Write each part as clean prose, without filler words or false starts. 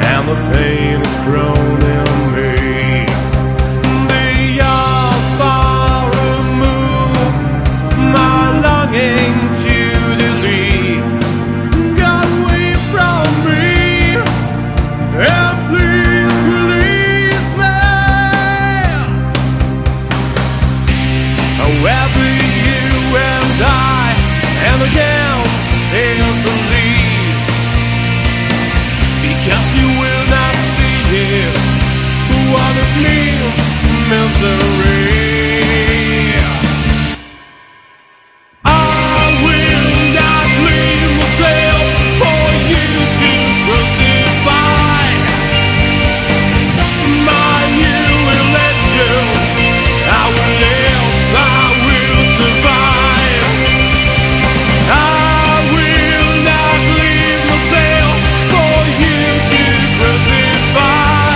and the pain is grown in me. They are far removed, my longing to delete got away from me, and please release me. However you and I and again still believe, because you will not see it, what it means, misery. I will not leave myself for you to crucify. My new election, I will live, I will survive. I will not leave myself for you to crucify.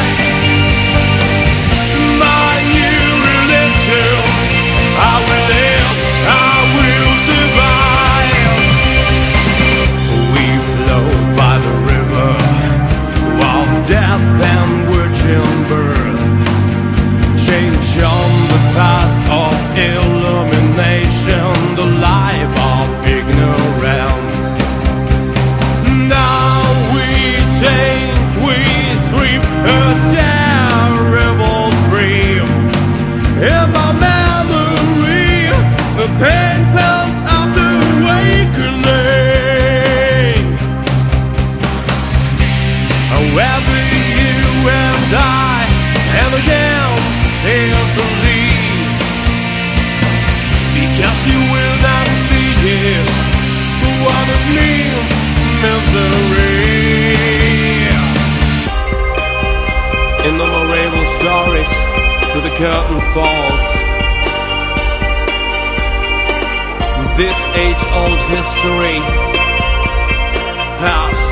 My new religion, I will live, I will survive. We float by the river of death and virgin birth, change on the path of illumination, the life of ignorance. Now we change, we dream a terrible dream. In my memory, the pain comes of the awakening. However you and I and again still believe, because you will not see it, what it means, misery. Innumerable stories till the curtain falls. This age-old history has